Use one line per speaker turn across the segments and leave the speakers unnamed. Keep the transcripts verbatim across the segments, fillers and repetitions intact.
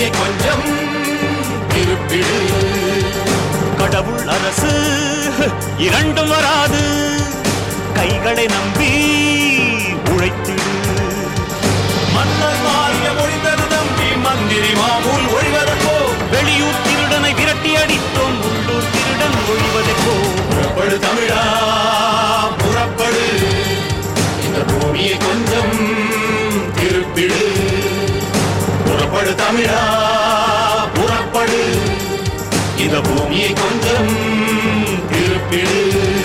பூமியை கொஞ்சம் திருப்பிடு.
கடவுள் அரசு இரண்டும் வராது, கைகளை நம்பி உழைத்திடு.
மன்னர் மாறிய மொழிந்தது நம்பி மந்திரி மாமூல் ஒழிவதற்கோ,
வெளியூர் திருடனை விரட்டி அடித்தோம் உள்ளூர் திருடன் ஒழிவதற்கோ.
புறப்படு தமிழா புறப்படு, இந்த பூமியை கொஞ்சம் திருப்பிடு. புறப்படு தமிழா புறப்படு, இந்த பூமியை கொஞ்சம் திருப்பிடு.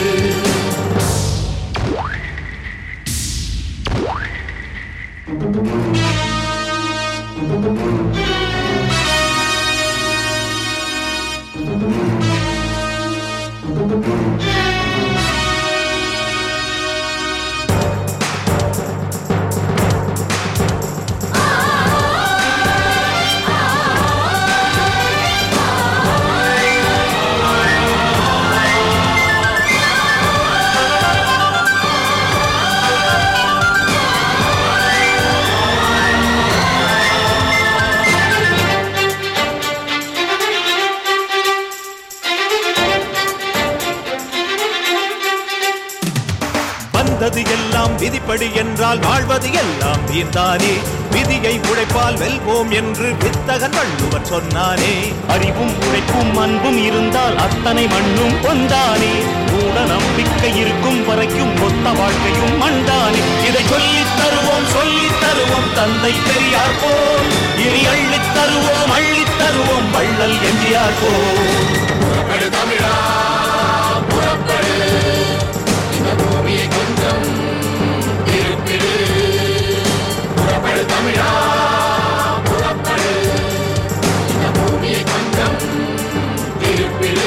வந்தது எல்லாம் விதிப்படி என்றால் வாழ்வது எல்லாம் வீர்தானே. விதியை உழைப்பால் வெல்வோம் என்று வித்தகன் வள்ளுவர் சொன்னானே.
அறிவும் உழைப்பும் அன்பும் இருந்தால் அத்தனை மண்ணும் ஒன்றானே. மூட நம்பிக்கை இருக்கும் வரைக்கும் மொத்த வாழ்க்கையும் மண்டானே.
இதை சொல்லித் தருவோம் சொல்லித் தருவோம் தந்தை பெரியார் போல், இனி அள்ளித் தருவோம் அள்ளித் தருவோம் வள்ளல் எம்ஜிஆர் போல். புறப்படு தமிழா புறப்படு, இந்த பூமியை கொஞ்சம் திருப்பிடு. புறப்படு தமிழா புறப்படு, இந்த பூமியை கொஞ்சம் திருப்பிடு.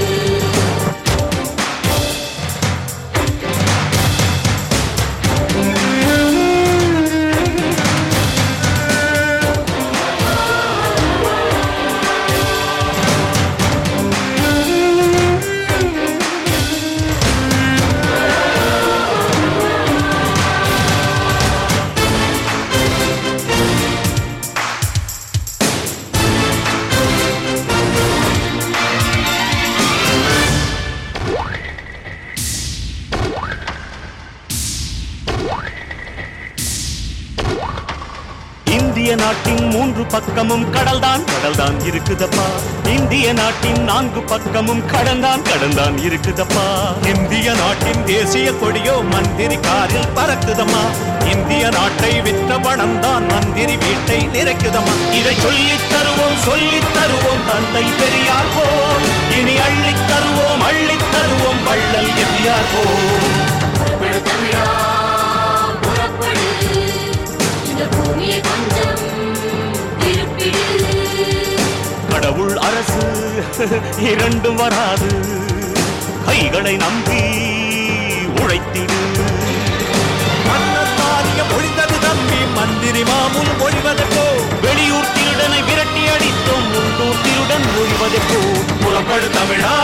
இந்திய நாட்டின் மூன்று பக்கமும் கடல்தான் கடல்தான் இருக்குதப்பா. இந்திய நாட்டின் நான்கு பக்கமும் கடல்தான் கடல்தான் இருக்குதப்பா.
இந்திய நாட்டின் தேசிய கொடியோ மந்திரி காரில் பறக்குதம்மா. இந்திய நாட்டை விற்ற பணம் தான் மந்திரி வீட்டை நிறைக்குதம்மா.
இதை சொல்லித் தருவோம் சொல்லித் தருவோம் தந்தை பெரியார் போல், இனி அள்ளித் தருவோம் அள்ளித் தருவோம் வள்ளல் எம்ஜிஆர் போல்.
புறப்படு தமிழா புறப்படு, இந்த பூமியை கொஞ்சம் திருப்பிடு.
கடவுள் அரசு இரண்டும் வராது, கைகளை நம்பி உழைத்திடு.
மன்னர் மாறிய மொழிந்தது நம்பி மந்திரி மாமூல் ஒழிவதற்கோ,
வெளியூர் திருடனை விரட்டி அடித்தோம் உள்ளூர் திருடன் ஒழிவதற்கோ.
புறப்படு தமிழா